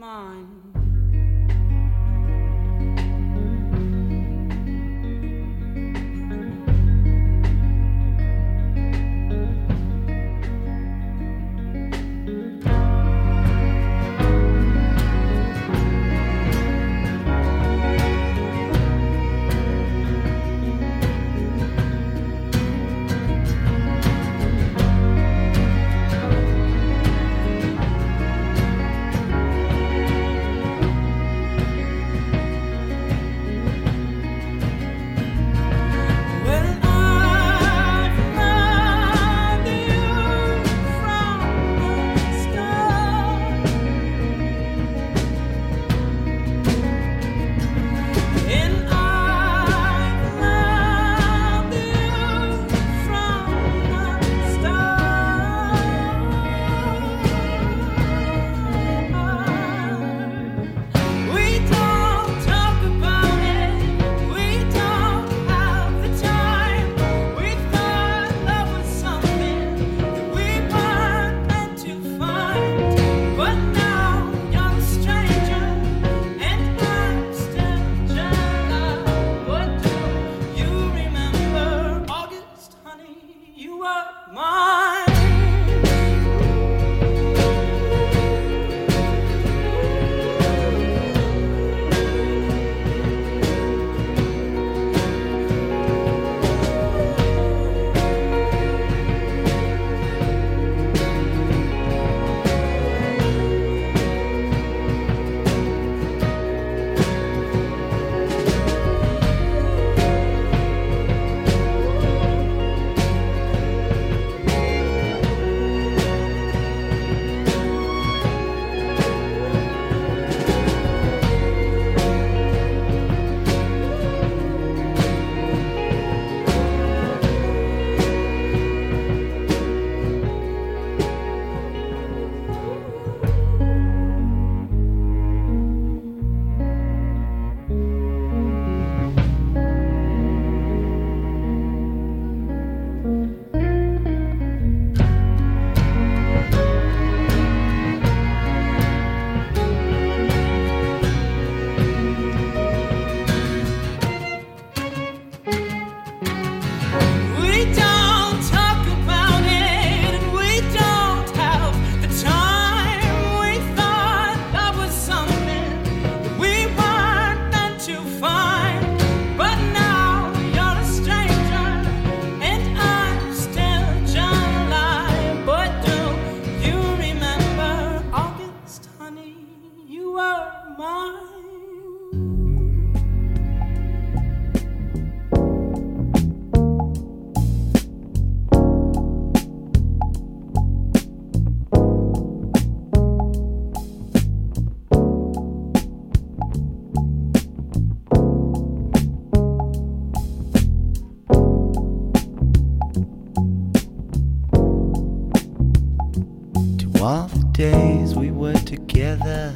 all the days we were together,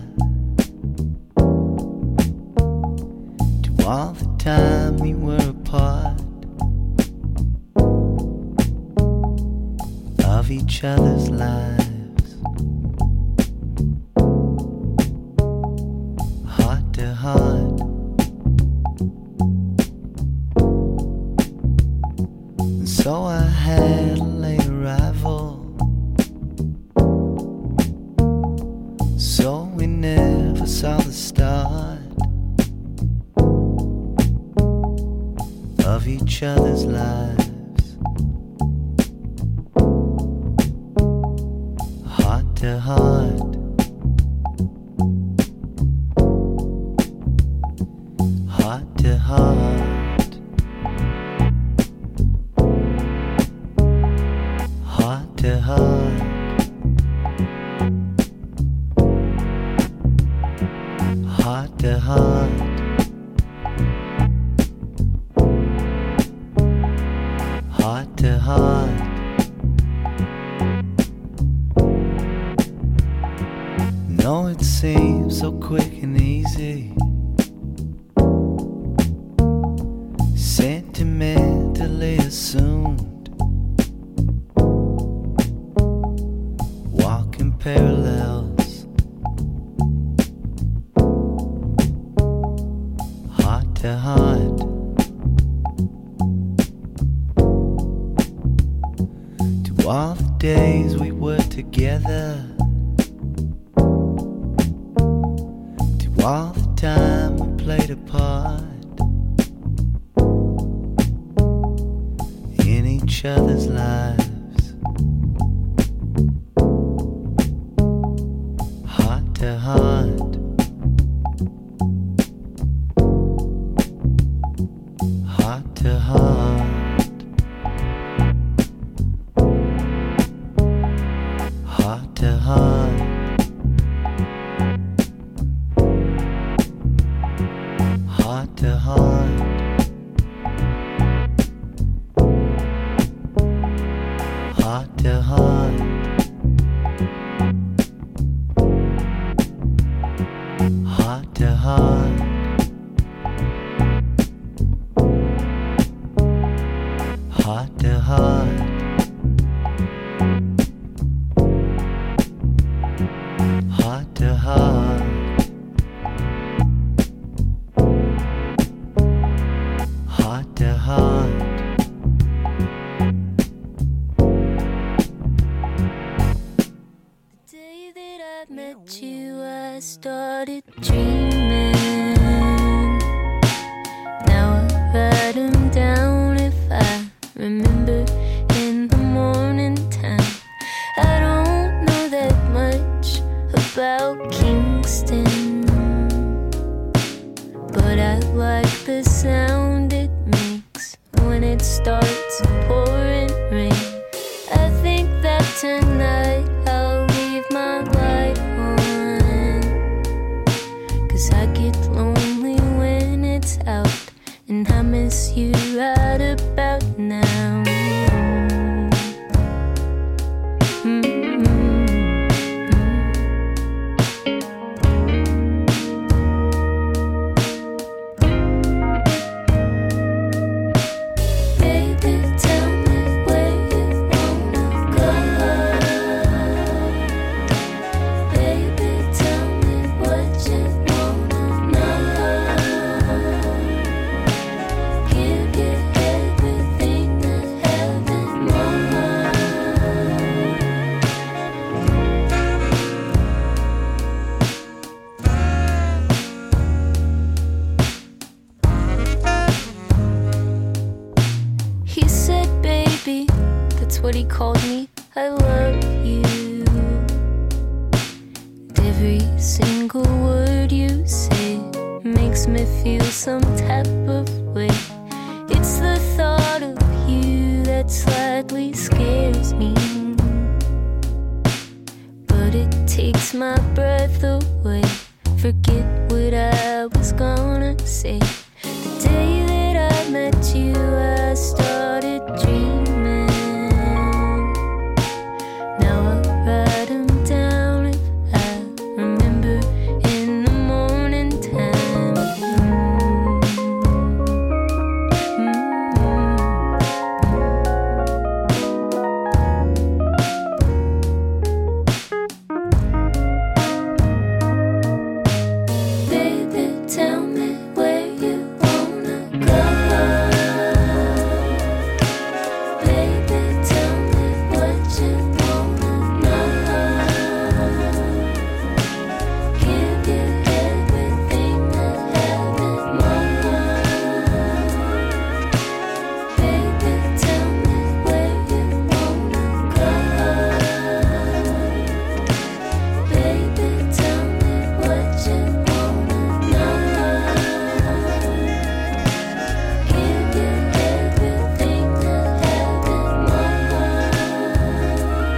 to all the time we were apart of each other's lives, heart to heart. And so I had a late arrival, so we never saw the start of each other's lives, heart to heart, heart to heart, heart to heart. Heart to heart, heart to heart, no, it seems so quick and easy, sentimentally assumed, walking parallels to heart. To all the days we were together, to all the time we played apart in each other's lives, heart to heart. Heart to heart, heart to heart, heart to heart, heart to heart, heart to heart. Heart to heart, heart to heart, heart to heart, the day that I met you, I started dreaming. Now I write them down if I remember in the morning time. I don't know that much about Kingston, but I like the sound it makes when it starts pouring rain. I think that tonight I'll leave my light on, 'cause I get lonely when it's out, and I miss you right about now. Baby, tell me where you wanna go. Baby, tell me what you wanna know. Give you everything I have and more. He said, baby, that's what he called me, I love you. And every single word you say makes me feel some type of way. It's the thought of you that slightly scares me, but it takes my breath away. Forget what I was gonna say. The day that I met you, I started dreaming. Now I write them down if I remember in the morning time. Baby, tell me where you wanna go. Baby, tell me what you wanna know. Give you everything I have and more. Baby, tell me where you wanna go. Baby, tell me what you wanna know. Give you everything I have and more.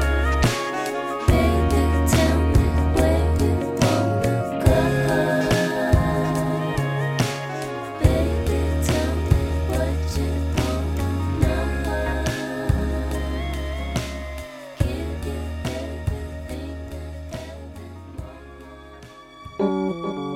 Baby, tell me where you wanna go. Baby, tell me what you wanna know. Give you everything I have and more.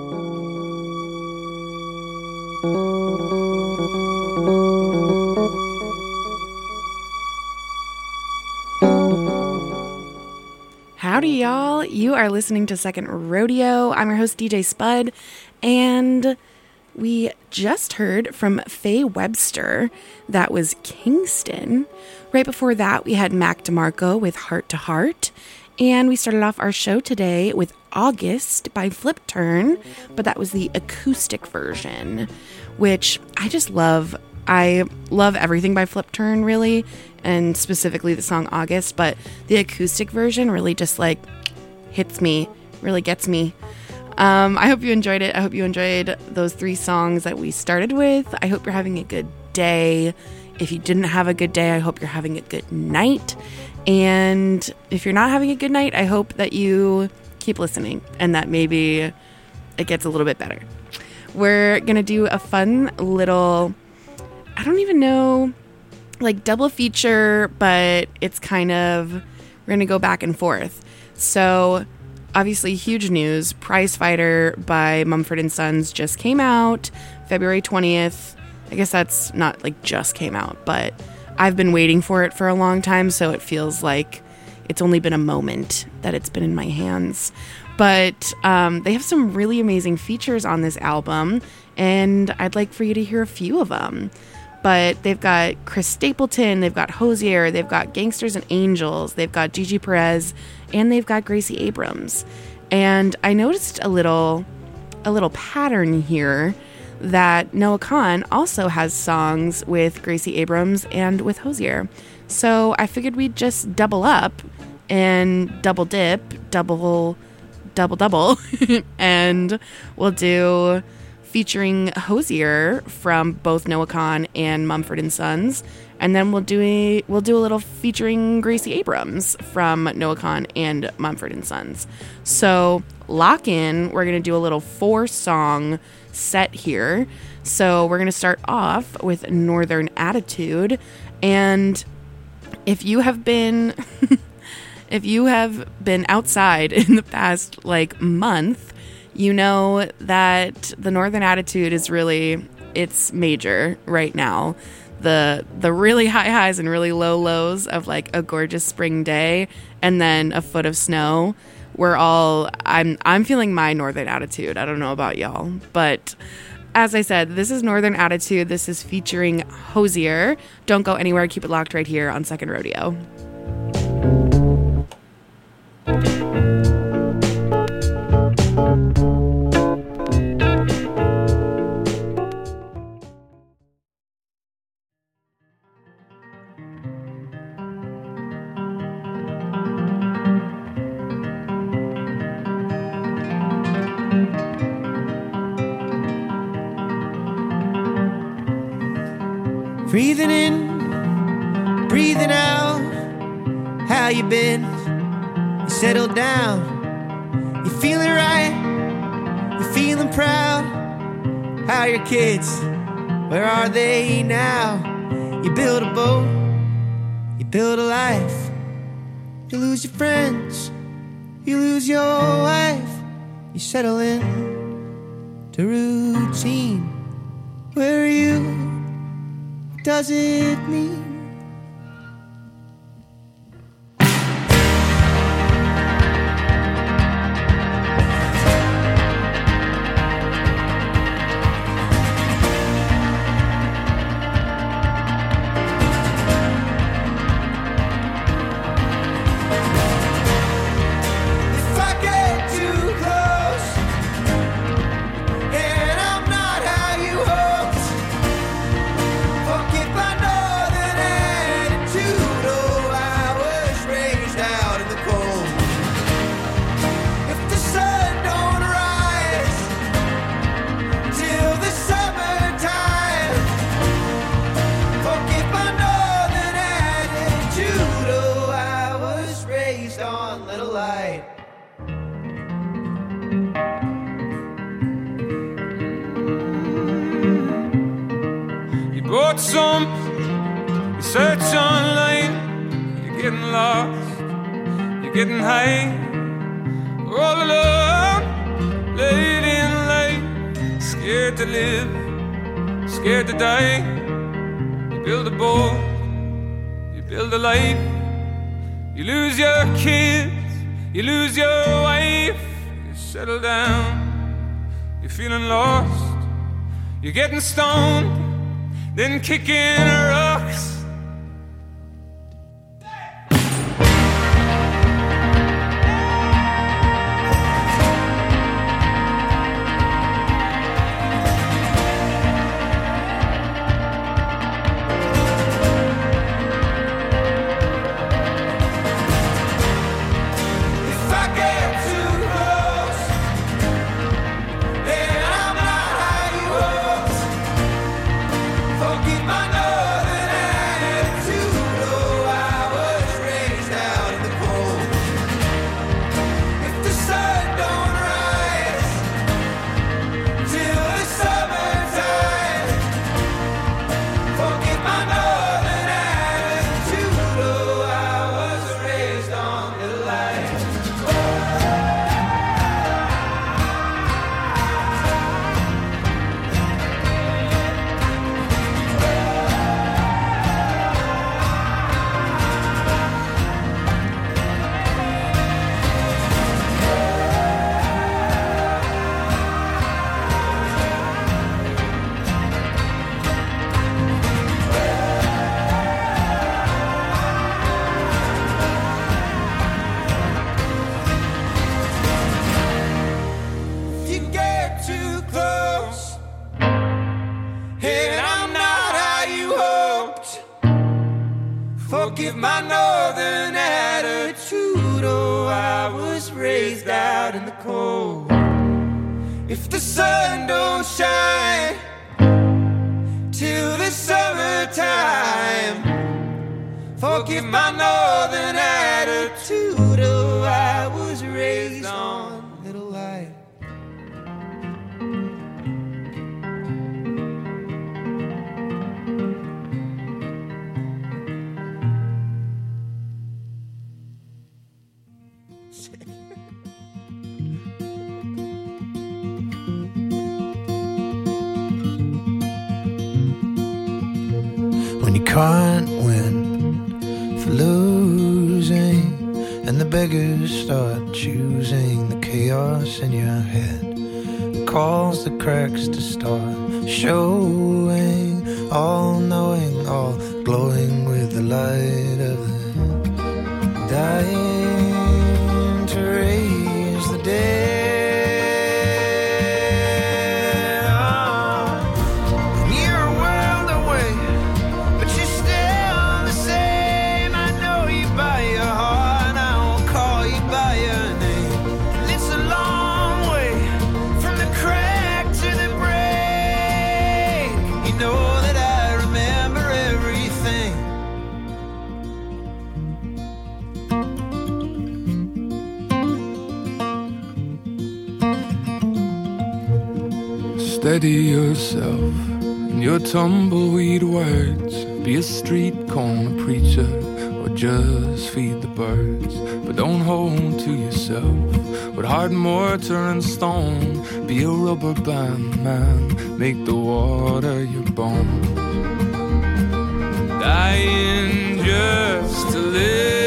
Howdy, y'all. You are listening to Second Rodeo. I'm your host, DJ Spud, and We just heard from Faye Webster. That was Kingston. Right before that, we had Mac DeMarco with Heart to Heart. And we started off our show today with August by Flip Turn, but that was the acoustic version, which I just love. I love everything by Flip Turn, really, and specifically the song August, but the acoustic version really just like hits me, really gets me. I hope you enjoyed it. I hope you enjoyed those 3 songs that we started with. I hope you're having a good day. If you didn't have a good day, I hope you're having a good night. And if you're not having a good night, I hope that you keep listening and that maybe it gets a little bit better. We're going to do a fun little, I don't even know, like double feature, but it's kind of, we're going to go back and forth. So obviously huge news, Prize Fighter by Mumford & Sons just came out February 20th. I guess that's not like just came out, but I've been waiting for it for a long time, so it feels like it's only been a moment that it's been in my hands. But they have some really amazing features on this album, and I'd like for you to hear a few of them. But they've got Chris Stapleton, they've got Hozier, they've got Gangsters and Angels, they've got Gigi Perez, and they've got Gracie Abrams. And I noticed a little pattern here that Noah Kahan also has songs with Gracie Abrams and with Hozier. So I figured we'd just double up and double dip, double, and we'll do featuring Hozier from both Noah Kahan and Mumford & Sons, and then we'll do a little featuring Gracie Abrams from Noah Kahan and Mumford & Sons. So lock in, we're going to do a little 4-song set here. So we're going to start off with Northern Attitude, and if you have been outside in the past like month, you know that the Northern Attitude is really, it's major right now. The really high highs and really low lows of like a gorgeous spring day and then a foot of snow. I'm feeling my Northern Attitude. I don't know about y'all, but as I said, this is Northern Attitude. This is featuring Hozier. Don't go anywhere. Keep it locked right here on Second Rodeo. Breathing in, breathing out. How you been? You settled down. You feeling right? You feeling proud? How are your kids? Where are they now? You build a boat, you build a life. You lose your friends, you lose your wife. You settle in to routine. Where are you? Does it mean? Bought some, you search online, you're getting lost, you're getting high, all alone, late in life, scared to live, scared to die. You build a boat, you build a life, you lose your kids, you lose your wife, you settle down, you're feeling lost, You're getting stoned, then kicking rocks. Forgive my northern attitude. Oh, I was raised out in the cold. If the sun don't shine till the summertime, forgive my northern attitude. Oh, I was raised on little light. When you can't win for losing, and the beggars start choosing, the chaos in your head calls the cracks to start showing, all knowing, all glowing with the light of the dying to raise the dead. Steady yourself in your tumbleweed words. Be a street corner preacher or just feed the birds. But don't hold to yourself with hard mortar and stone. Be a rubber band man, make the water your bones. Dying just to live.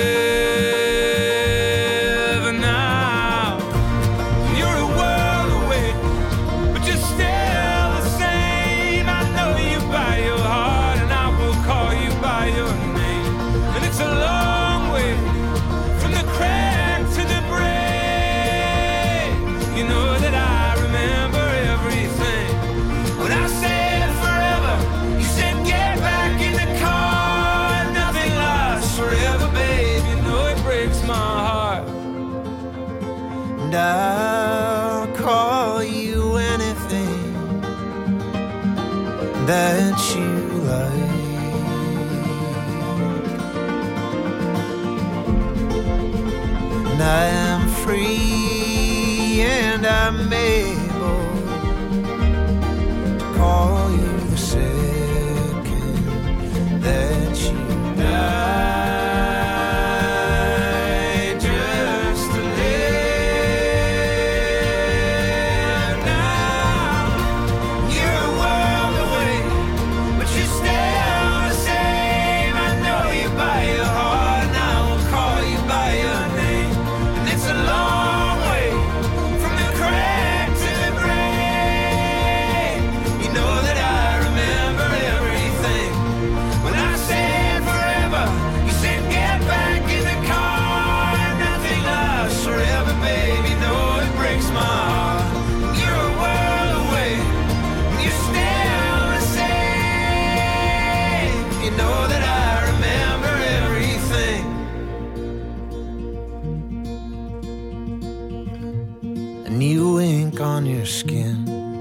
I'll call you anything that you like. And I am free and I'm able to call you the second that you die. It's a long way from the crack to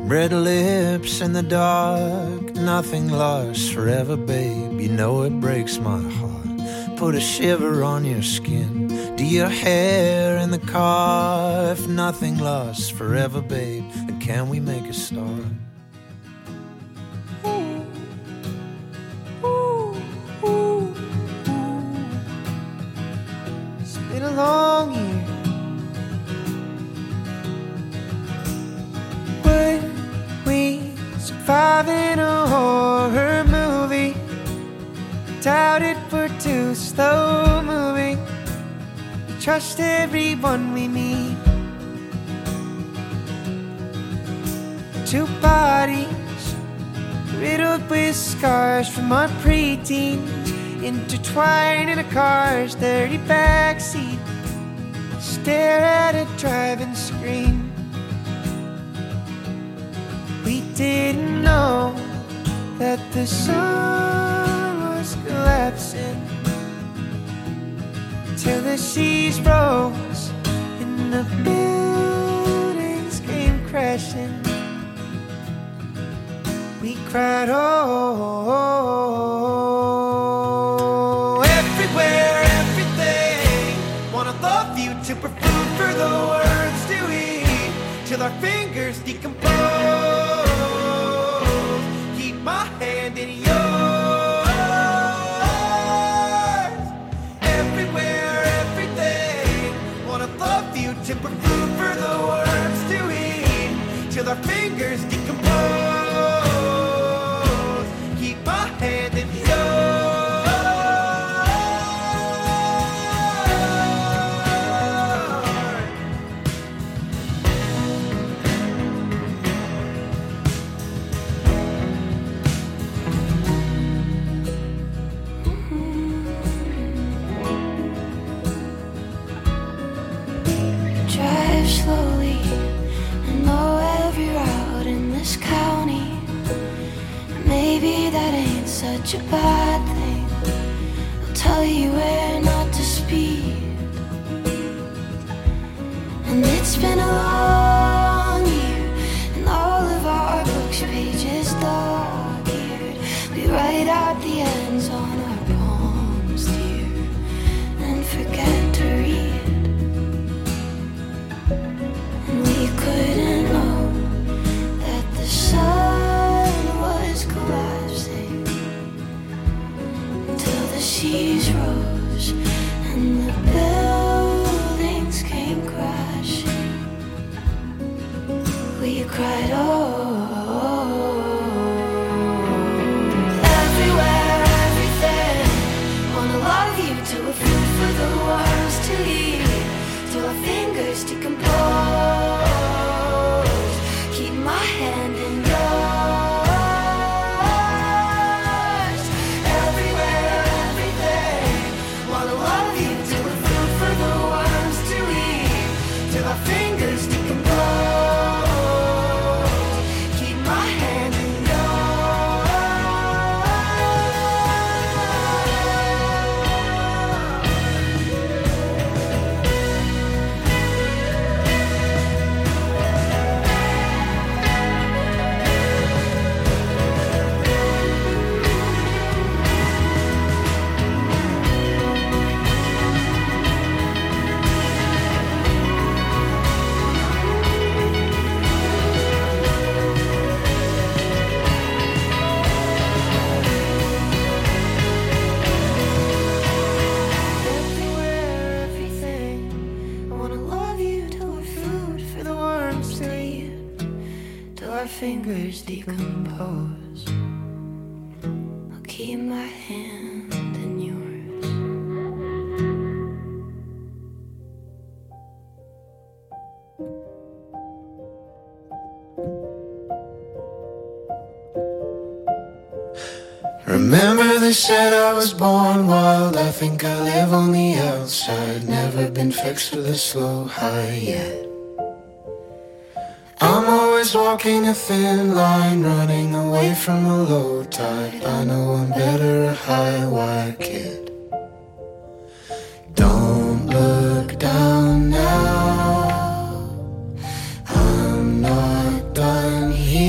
Red lips in the dark, nothing lasts forever, babe. You know it breaks my heart. Put a shiver on your skin. Do your hair in the car. If nothing lasts forever, babe, then can we make a start? It's been a long year. Surviving a horror movie, doubted we're too slow moving. We trust everyone we meet. Two bodies riddled with scars from our preteens, intertwined in a car's dirty backseat. Stare at a driving screen. We didn't know that the sun was collapsing till the seas rose and the buildings came crashing. We cried, oh, everywhere, everything. Wanna love you to prefer for the words to eat till our fingers decompose. My hand in yours. Everywhere, everything. Wanna love you to prefer for the words to eat till our fingers decompose. Keep my hand in yours. Slowly, I know every route in this county. Maybe that ain't such a bad thing. I'll tell you where not to speed. And it's been a long year, and all of our books' pages dog-eared. We write out the ends on our palms, dear, and forget to read. We couldn't know that the sun was collapsing until the seas rose and the buildings came crashing. We cried, oh, everywhere, everything. Wanna love you till we're food for the worms to eat, till our fingers decompose. My hand in yours. Everywhere, everything. Wanna love you till we're food for the worms to eat, till our fingers decompose. Keep my hand in fingers decompose. I'll keep my hand in yours. Remember they said I was born wild. I think I live on the outside. Never been fixed with a slow high yet. I'm always walking a thin line, running away from a low tide. I know I'm better a high wire kid. Don't look down now, I'm not done here.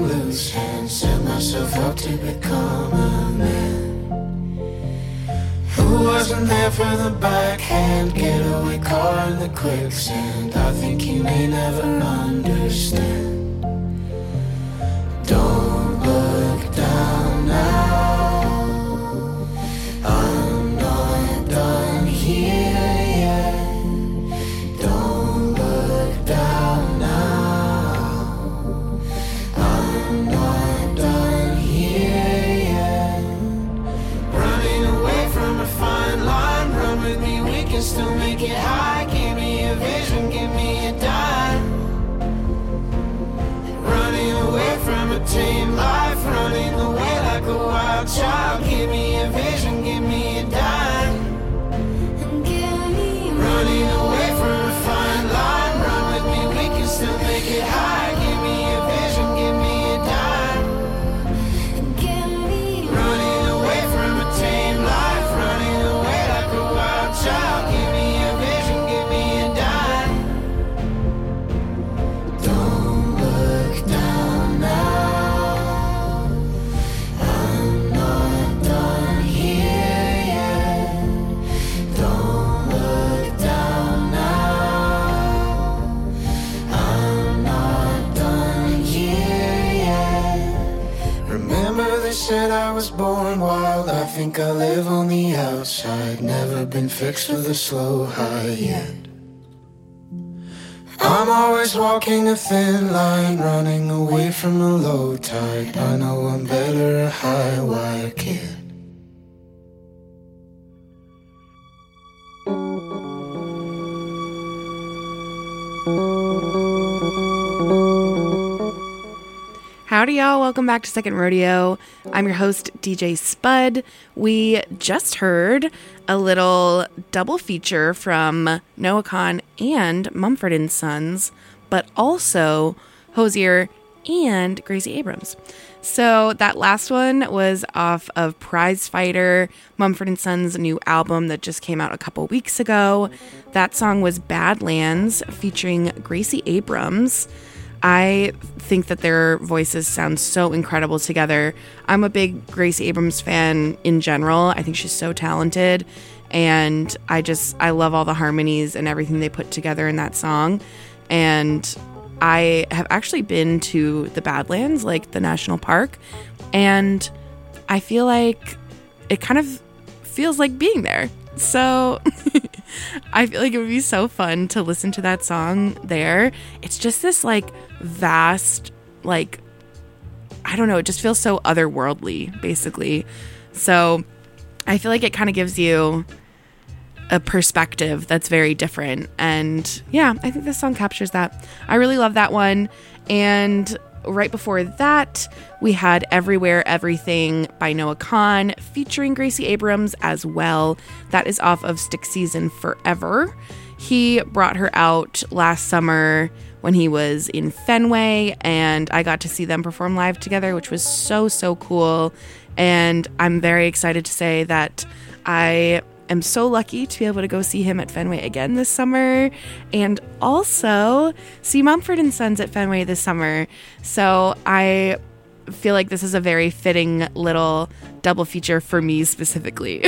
loose hands, set myself up to become a man. Who wasn't there for the backhand, getaway car in the quicksand? I think he may never understand. Don't look down now, I'm not done here yet. Don't look down now, I'm not done here yet. Running away from a fine line, run with me, we can still make it high. Give me a vision, give me a dime. Running away from a tame life, running away like a wild child. Give me a vision, give me a dime. Running away from a fine line, run with me, we can still make it high. Give me a vision, give me a dime. Running away from a tame life, running away like a wild child. Give me a vision, give me a dime. Don't look down now, I'm not done here yet. Don't look down now, I'm not done here yet. Remember they said I was born wild, I think I live on the outside. Never been fixed with a slow high yet. I'm always walking a thin line, running away from a low tide. I know I'm better a high wire kid. Howdy, y'all. Welcome back to Second Rodeo. I'm your host, DJ Spud. We just heard a little double feature from Noah Kahan and Mumford & Sons, but also Hozier and Gracie Abrams. So that last one was off of Prize Fighter, Mumford & Sons' new album that just came out a couple weeks ago. That song was Badlands, featuring Gracie Abrams. I think that their voices sound so incredible together. I'm a big Gracie Abrams fan in general. I think she's so talented, and I love all the harmonies and everything they put together in that song. And I have actually been to the Badlands, like the national park, and I feel like it kind of feels like being there. So I feel like it would be so fun to listen to that song there. It's just this like vast, like, I don't know, it just feels so otherworldly, basically. So I feel like it kind of gives you a perspective that's very different. And yeah, I think this song captures that. I really love that one. And right before that, we had Everywhere Everything by Noah Kahan featuring Gracie Abrams as well. That is off of Stick Season Forever. He brought her out last summer when he was in Fenway, and I got to see them perform live together, which was so, so cool. And I'm very excited to say that I am so lucky to be able to go see him at Fenway again this summer, and also see Mumford & Sons at Fenway this summer. So I feel like this is a very fitting little double feature for me specifically.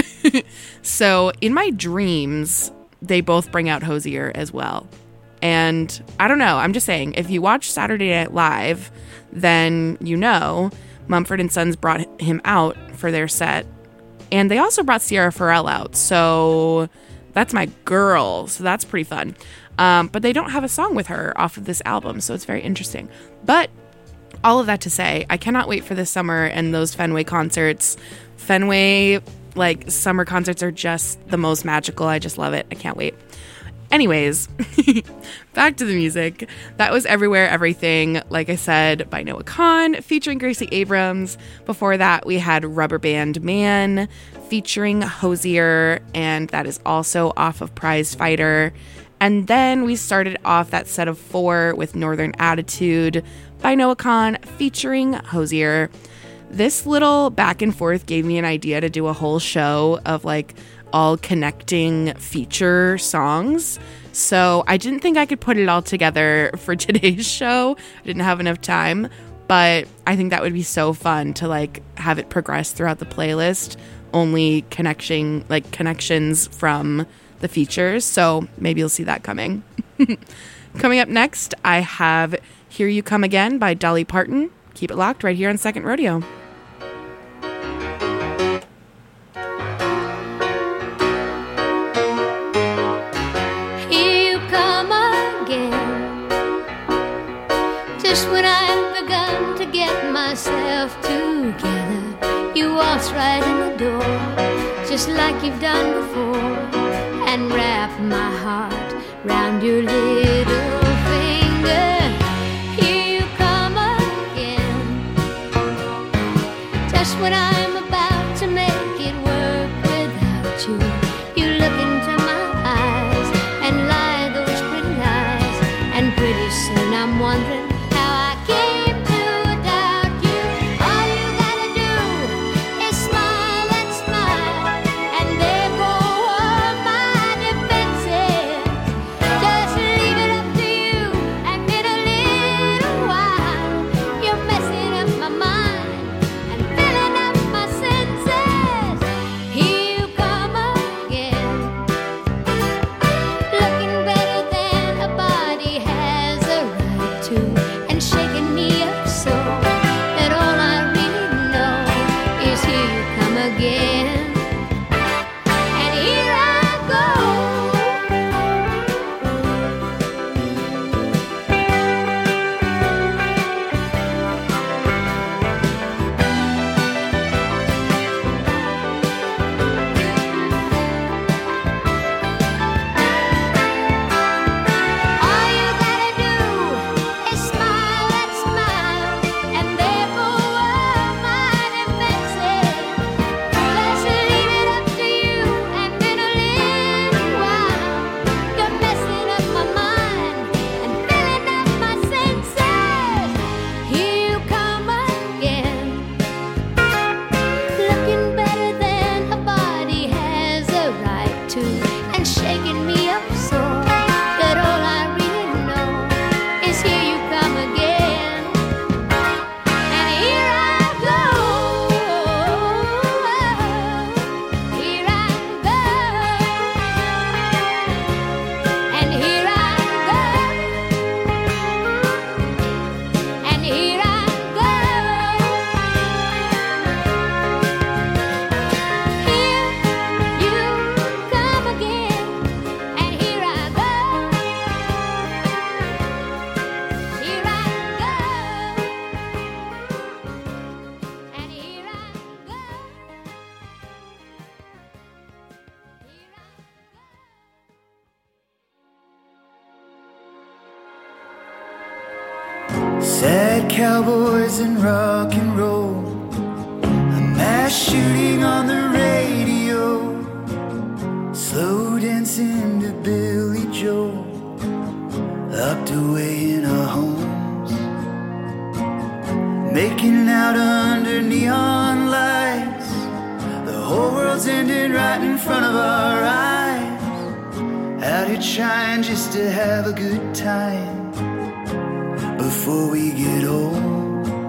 So in my dreams, they both bring out Hozier as well. And I don't know, I'm just saying, if you watch Saturday Night Live, then you know Mumford & Sons brought him out for their set. And they also brought Sierra Farrell out, so that's my girl, so that's pretty fun. But they don't have a song with her off of this album, so it's very interesting. But all of that to say, I cannot wait for this summer and those Fenway concerts. Fenway, like, summer concerts are just the most magical. I just love it. I can't wait. Anyways, back to the music. That was Everywhere Everything, like I said, by Noah Kahan, featuring Gracie Abrams. Before that, we had Rubber Band Man, featuring Hozier, and that is also off of Prize Fighter. And then we started off that set of 4 with Northern Attitude by Noah Kahan, featuring Hozier. This little back and forth gave me an idea to do a whole show of, like, all connecting feature songs. So I didn't think I could put it all together for today's show. I didn't have enough time. But I think that would be so fun to like have it progress throughout the playlist, only connections from the features. So maybe you'll see that coming. Coming up next, I have Here You Come Again by Dolly Parton. Keep it locked right here on Second Rodeo. Here you come again, just when I've begun to get myself together. You waltz right in the door, just like you've done before, and wrap my heart round your little finger. Here you come again, just when I'm about to make it work without you. You look into my eyes and lie those pretty lies, and pretty soon I'm wondering how I came to doubt you. All you gotta do is smile and smile, and there go all my defenses. Just leave it up to you, and in a little while you're messing up my mind and filling up my senses. Here you come again, looking better than a body has a right to, and shaking me up so that all I really know is here you come again. And here I go. All you gotta do is smile and smile, and there go all my defenses. Just leave it up to you, and in a little while you're messing up my mind and filling up my senses. Here you come again, looking better than a body has a right to, and shaking me up so that all I really know is here you come again. And here I go, here I go, and here I go, and here I go. Here you come again, and here I go, here I go, and here I go, Sad cowboys and rock and roll, a mass shooting on the radio, slow dancing to Billy Joel, locked away in our homes, making out under neon lights. The whole world's ending right in front of our eyes. Out here trying just to have a good time before we get old.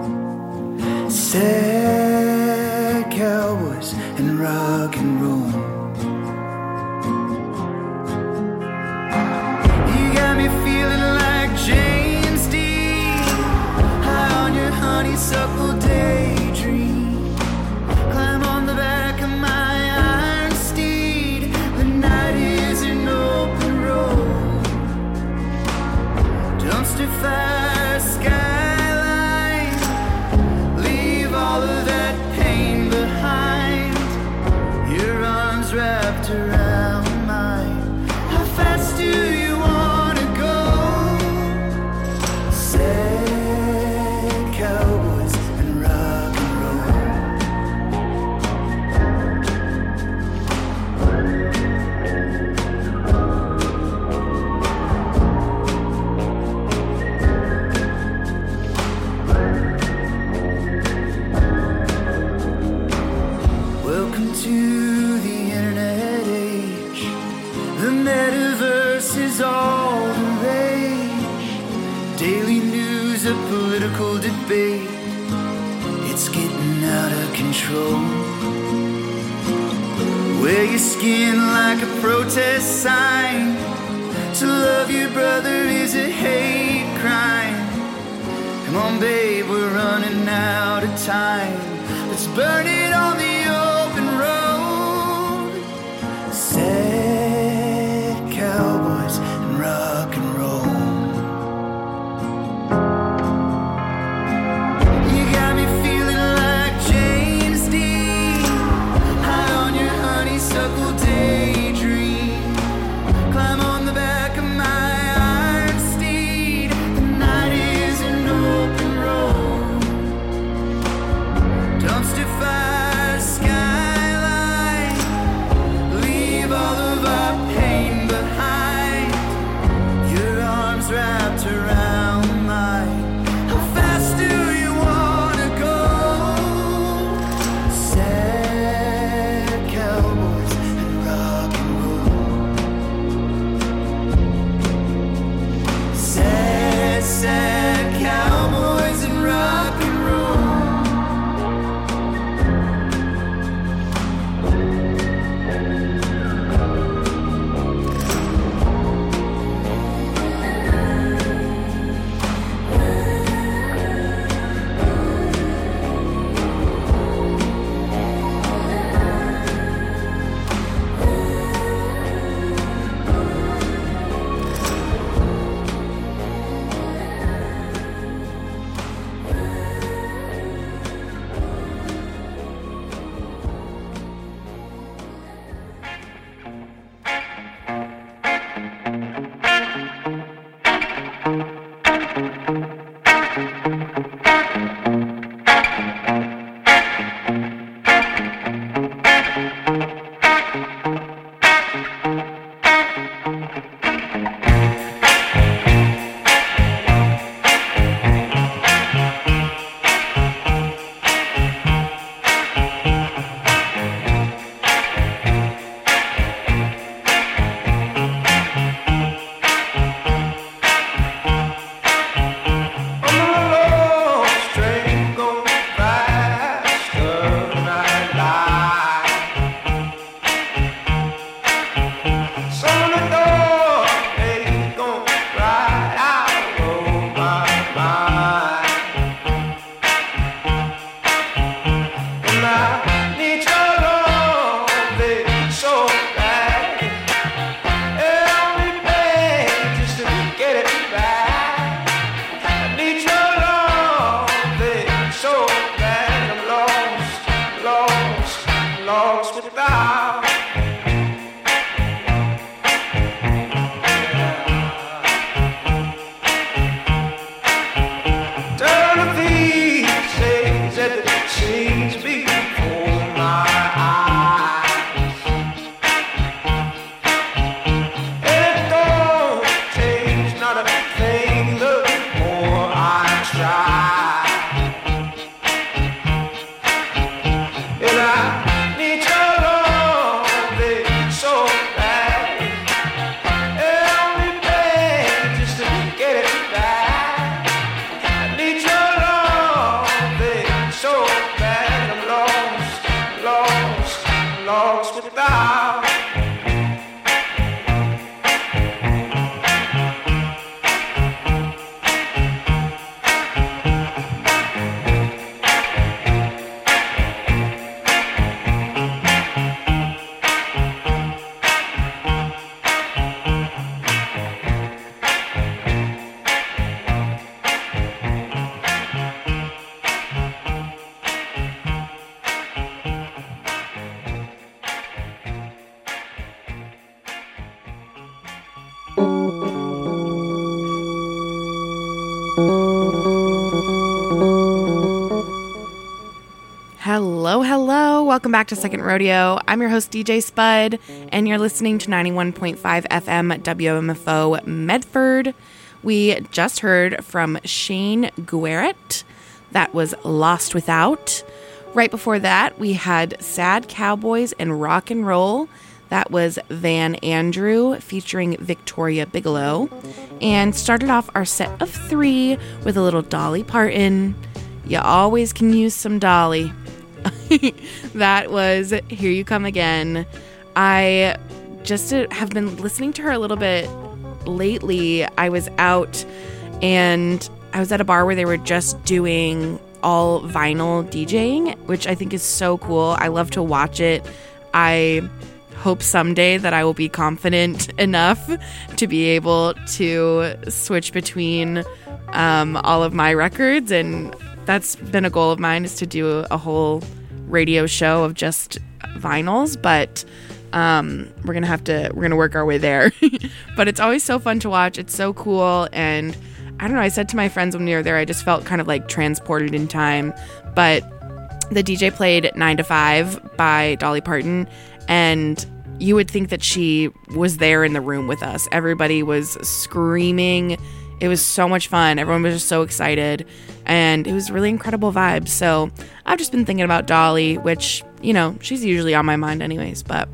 Sad cowboys and rock and roll. You got me feeling like James Dean, high on your honeysuckle daydream. Climb on the back of my iron steed. The night is an open road. Dumpster fire skyline, leave all of that pain behind. Your arms wrapped around mine. How fast do you wanna go? Sad cowboys and rock and welcome to the internet age. The metaverse is all the rage. Daily news of political debate. babe, it's getting out of control. Wear your skin like a protest sign. To love your brother is a hate crime. Come on, babe, we're running out of time. Let's burn it on the open road. Sad cowboys and rock and roll. You got me feeling like James Dean, high on your honeysuckle daydream. Climb on the back of my iron steed. The night is an open road. Dumpster fire skyline. Leave all of our pain behind. Your arms wrapped around mine. How fast do you wanna go? Sad cowboys and rock and roll. Sad, sad cowboys and rock and roll. Hello, hello. Welcome back to Second Rodeo. I'm your host, DJ Spud, and you're listening to 91.5 FM WMFO Medford. We just heard from Shane Guerrett. That was Lost Without. Right before that, we had Sad Cowboys and Rock and Roll. That was Van Andrew featuring Victoria Bigelow. And started off our set of three with a little Dolly Parton. You always can use some Dolly. That was Here You Come Again. I just have been listening to her a little bit lately. I was out and I was at a bar where they were just doing all vinyl DJing, which I think is so cool. I love to watch it. I hope someday that I will be confident enough to be able to switch between all of my records, and that's been a goal of mine, is to do a whole radio show of just vinyls, but we're gonna work our way there. But it's always so fun to watch. It's so cool. And I don't know, I said to my friends when we were there, I just felt kind of like transported in time. But the DJ played 9 to 5 by Dolly Parton, and you would think that she was there in the room with us. Everybody was screaming. It was so much fun. Everyone was just so excited, and it was really incredible vibes. So I've just been thinking about Dolly, which, you know, she's usually on my mind anyways, but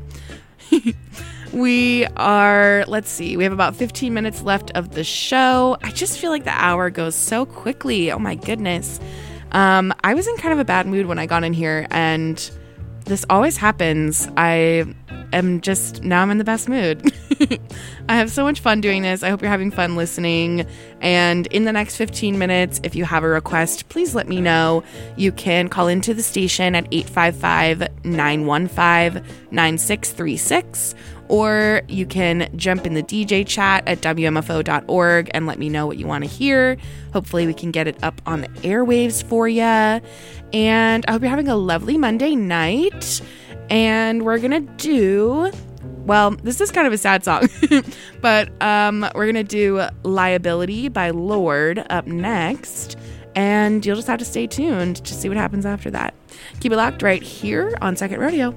we have about 15 minutes left of the show. I just feel like the hour goes so quickly. Oh my goodness. I was in kind of a bad mood when I got in here, and this always happens. I'm in the best mood. I have so much fun doing this. I hope you're having fun listening. And in the next 15 minutes, if you have a request, please let me know. You can call into the station at 855-915-9636, or you can jump in the DJ chat at WMFO.org and let me know what you want to hear. Hopefully we can get it up on the airwaves for you. And I hope you're having a lovely Monday night. And we're going to do, well, this is kind of a sad song, but we're going to do Liability by Lorde up next. And you'll just have to stay tuned to see what happens after that. Keep it locked right here on Second Rodeo.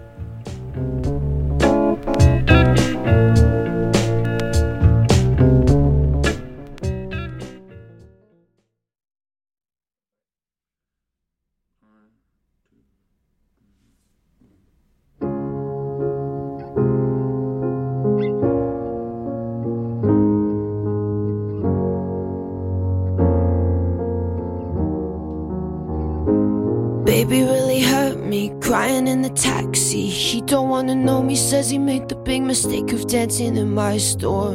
Baby really hurt me, crying in the taxi. He don't wanna know me, says he made the big mistake of dancing in my store.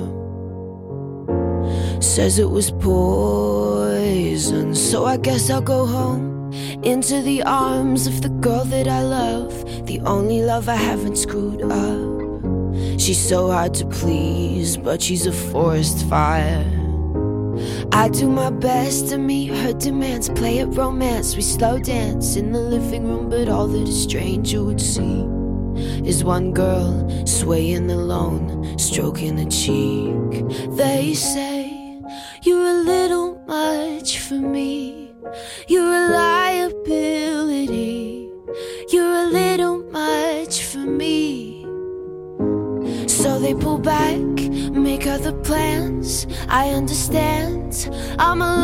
Says it was poison, so I guess I'll go home, into the arms of the girl that I love, the only love I haven't screwed up. She's so hard to please, but she's a forest fire. I do my best to meet her demands, play at romance, we slow dance in the living room, but all that a stranger would see is one girl swaying alone, stroking a cheek. They say, you're a little much for me, you're a liability, you're a little much for me. So they pull back, make other plans. I understand, I'm a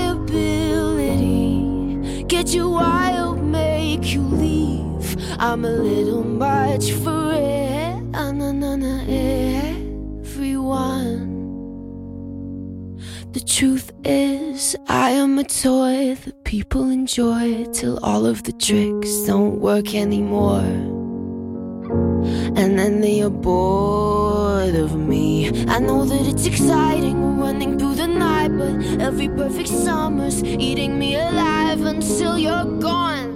liability. Get you wild, make you leave. I'm a little much for everyone. The truth is, I am a toy that people enjoy till all of the tricks don't work anymore. And then they are bored of me. I know that it's exciting running through the night, but every perfect summer's eating me alive until you're gone.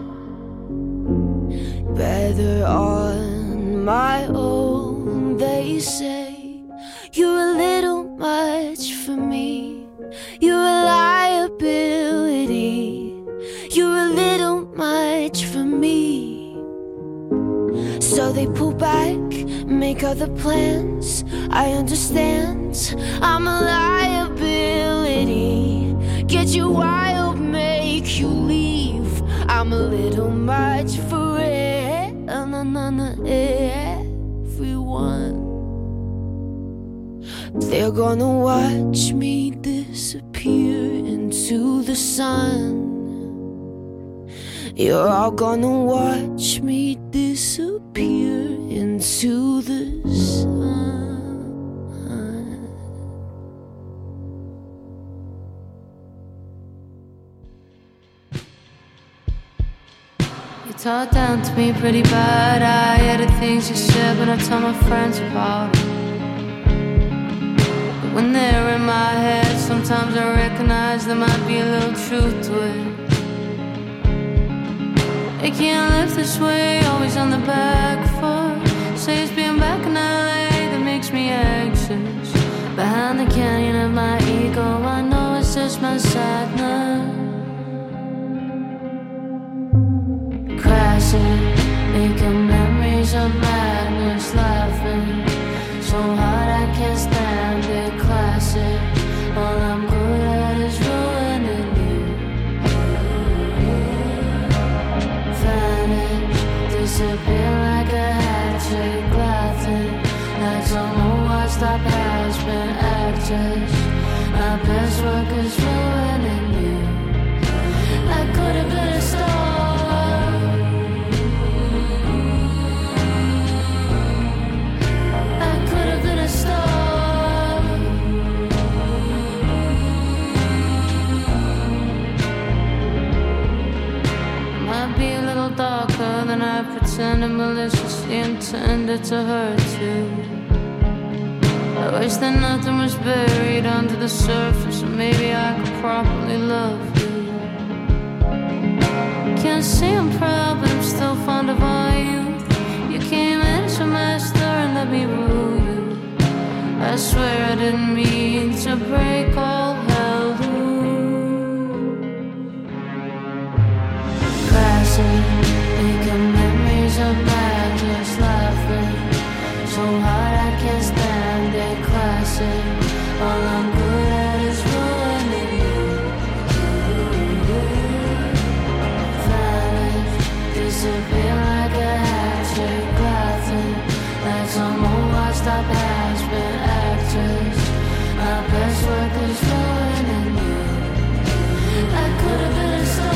Better on my own, they say. You're a little much for me, you're a liability, you're a little much for me. So they pull back, make other plans. I understand, I'm a liability. Get you wild, make you leave. I'm a little much for everyone. They're gonna watch me disappear into the sun. You're all gonna watch me disappear into the sun. talked down to me pretty bad. I edit things you said, but I tell my friends about it. But when they're in my head, sometimes I recognize there might be a little truth to it. They can't live this way, always on the back foot. Say it's being back in LA that makes me anxious. Behind the canyon of my ego, I know it's just my sadness. Crashing, making memories of madness, laughing so hard I can't stand it. Classic, all I'm good at is ruining you. Vanish, disappear like a hat trick, laughing like someone watched our past been actors. My best work is ruining you. I could have been a star. Darker than I pretended, maliciously intended to hurt you. I wish that nothing was buried under the surface, so maybe I could properly love you. Can't say I'm proud, but I'm still fond of our youth. You came in as a master and let me rule you. I swear I didn't mean to break all hell loose. Crashing, making memories of madness, laughing so hard I can't stand it. Classic, all I'm good at is ruining you. Vanish, disappear like a hat trick, laughing like someone watched our past been actors. My best work is ruining you. I could have been a star.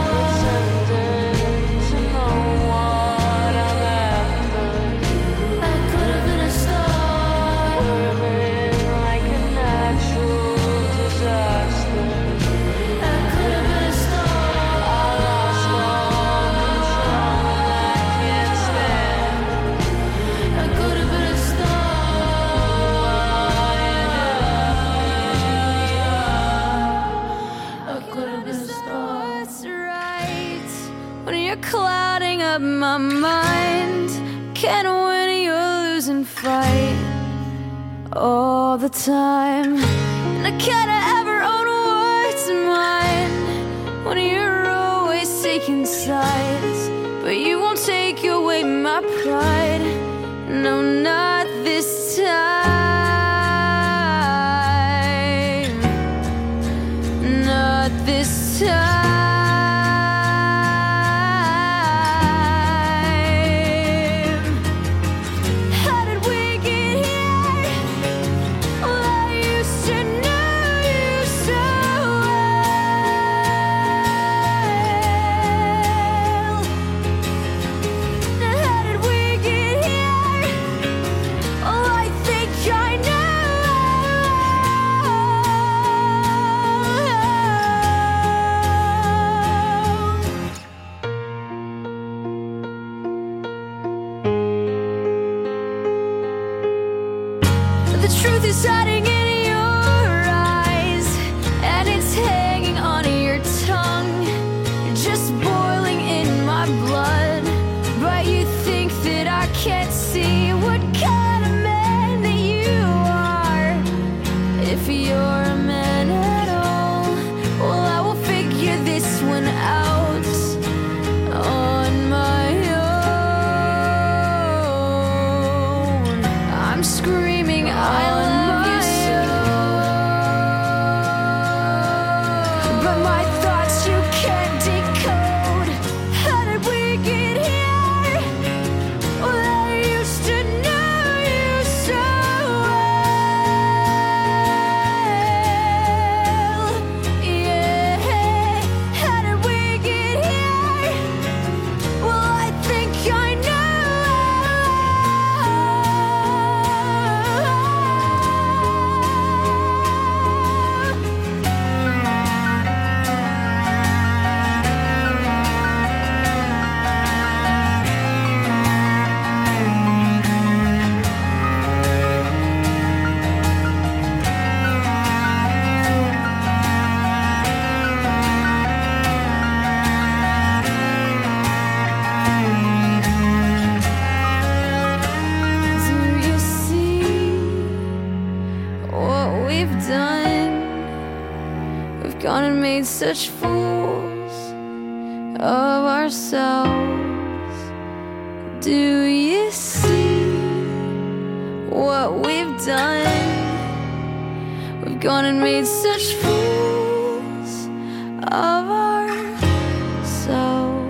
Clouding up my mind, can't win, you're losing fight all the time. And I can't ever own what's mine when you're always taking sides, but you won't take away my pride. No, not this time. Not this time. Truth is hiding in your eyes, and it's hanging on your tongue. You're just boiling in my blood, but you think that I can't see what kind of man that you are. If you're a man at all, well, I will figure this one out on my own. I'm screaming, I love you so, but my thoughts you can't decode. How did we get here? Well, I used to made such fools of ourselves. Do you see what we've done? We've gone and made such fools of ourselves.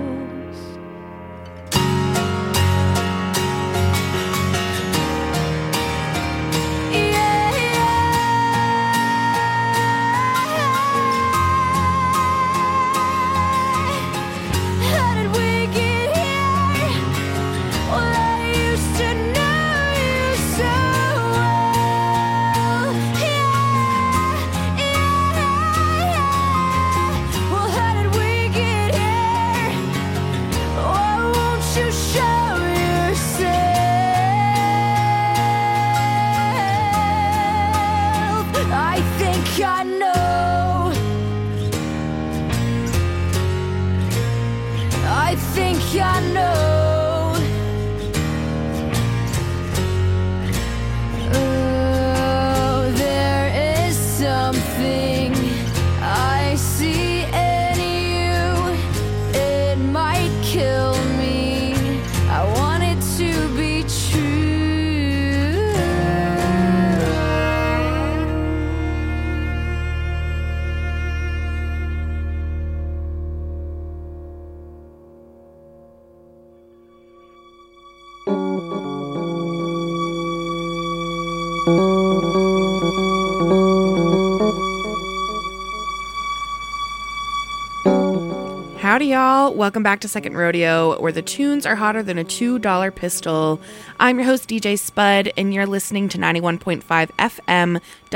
Howdy, y'all. Welcome back to Second Rodeo, where the tunes are hotter than a $2 pistol. I'm your host, DJ Spud, and you're listening to 91.5 FM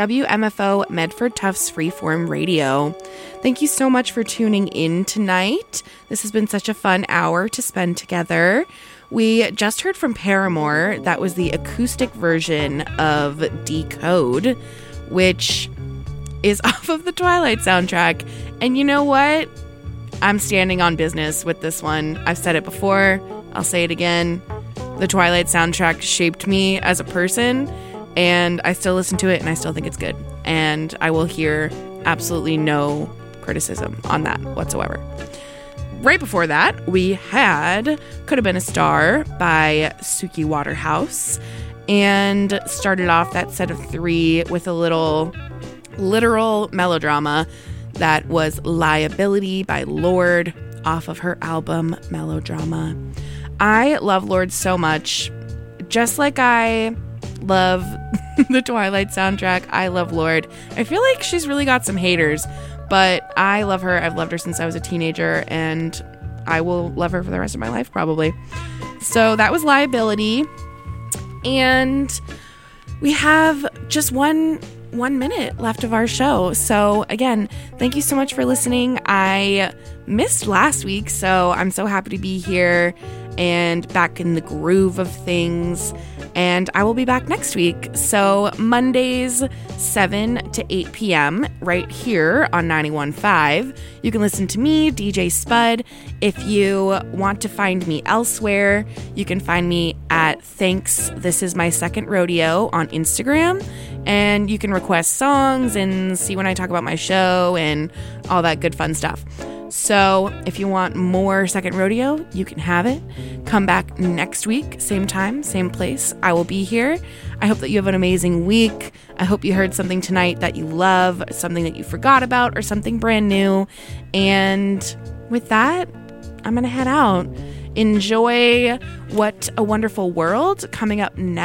WMFO Medford Tufts Freeform Radio. Thank you so much for tuning in tonight. This has been such a fun hour to spend together. We just heard from Paramore. That was the acoustic version of Decode, which is off of the Twilight soundtrack. And you know what? I'm standing on business with this one. I've said it before. I'll say it again. The Twilight soundtrack shaped me as a person, and I still listen to it, and I still think it's good. And I will hear absolutely no criticism on that whatsoever. Right before that, we had Could Have Been a Star by Suki Waterhouse, and started off that set of three with a little literal melodrama that was Liability by Lorde off of her album Melodrama. I love Lorde so much. Just like I love the Twilight soundtrack, I love Lorde. I feel like she's really got some haters, but I love her. I've loved her since I was a teenager, and I will love her for the rest of my life probably. So that was Liability. And we have just one minute left of our show. So again, thank you so much for listening. I missed last week, so I'm so happy to be here and back in the groove of things. And I will be back next week. So Mondays, 7 to 8 p.m. right here on 91.5. You can listen to me, DJ Spud. If you want to find me elsewhere, you can find me at Thanks This Is My Second Rodeo on Instagram. And you can request songs and see when I talk about my show and all that good fun stuff. So if you want more Second Rodeo, you can have it. Come back next week, same time, same place. I will be here. I hope that you have an amazing week. I hope you heard something tonight that you love, something that you forgot about, or something brand new. And with that, I'm going to head out. Enjoy What a Wonderful World coming up next.